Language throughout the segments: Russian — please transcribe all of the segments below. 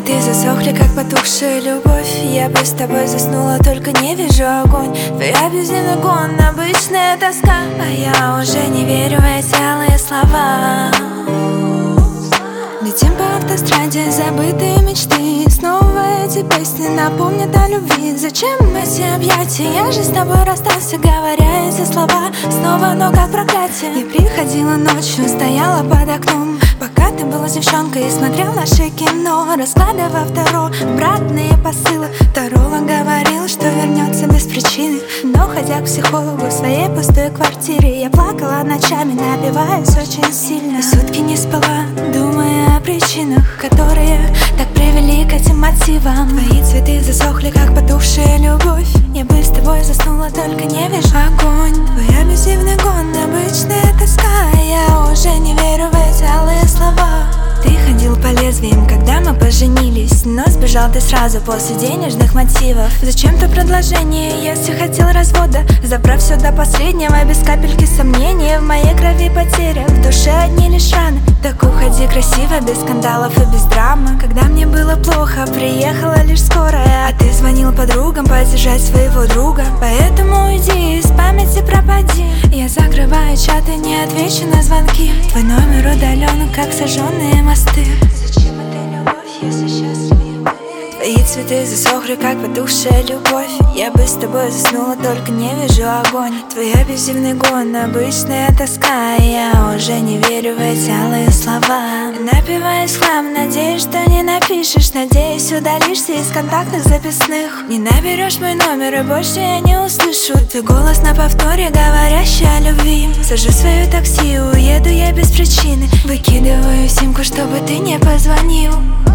цветы засохли, как потухшая любовь. Я бы с тобой заснула, только не вижу огонь. Твой объездный гон, обычная тоска, а я уже не верю в эти алые слова. Летим по автостраде, забытые мечты. Снова эти песни напомнят о любви. Зачем эти объятия? Я же с тобой расстался, говоря эти слова снова, но как проклятие. Я приходила ночью, стояла под окном, пока ты была девчонкой и смотрел наше кино, раскладывая второ обратные посылы. Таролог говорил, что вернется без причины, но ходя к психологу в своей пустой квартире, я плакала ночами, напиваясь очень сильно. И сутки не спала, думая о причинах, которые так привели к этим мотивам. Твои цветы засохли, как потухшая любовь. Я бы с тобой заснула, только не вижу огонь. Твой абьюзивный гон, обычная тоска, я уже не верю в эти алые слова. Ты ходил по лезвиям, когда мы поженились, но сбежал ты сразу после денежных мотивов. Зачем-то предложение, если хотел развода, забрав все до последнего, без капельки сомнения. В моей крови потеря, в душе одни лишь раны. Так уходи красиво, без скандалов и без драмы. Когда мне было плохо, приехала лишь скорая, а ты звонил подругам поддержать своего друга. Поэтому уйди, из памяти пропади. Я закрываю чаты, не отвечу на звонки. Твой номер удален, как сожженные мосты. Зачем эта любовь, если счастлив? Твои цветы засохли, как потухшая любовь. Я бы с тобой заснула, только не вижу огонь. Твой абьюзивный гон, обычная тоска, я уже не верю в эти алые слова. Напиваюсь хлам, надеюсь, что не напишешь, надеюсь, удалишься из контактных записных. Не наберешь мой номер и больше я не услышу твой голос на повторе, говорящий о любви. Сажу свое такси, уеду я без причины, выкидываю симку, чтобы ты не позвонил.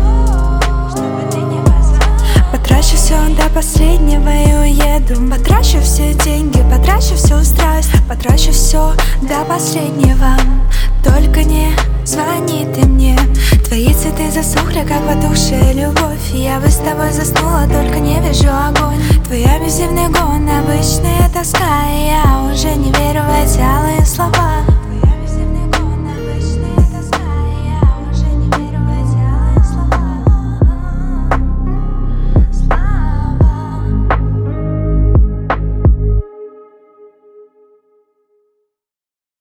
Потрачу все до последнего и уеду. Потрачу все деньги, потрачу всю страсть, потрачу все до последнего. Только не звони ты мне. Твои цветы засохли, как потухшая любовь. Я бы с тобой заснула, только не вижу огонь. Твой абьюзивный гон, обычная тоска, я уже не верю в эти алые слова.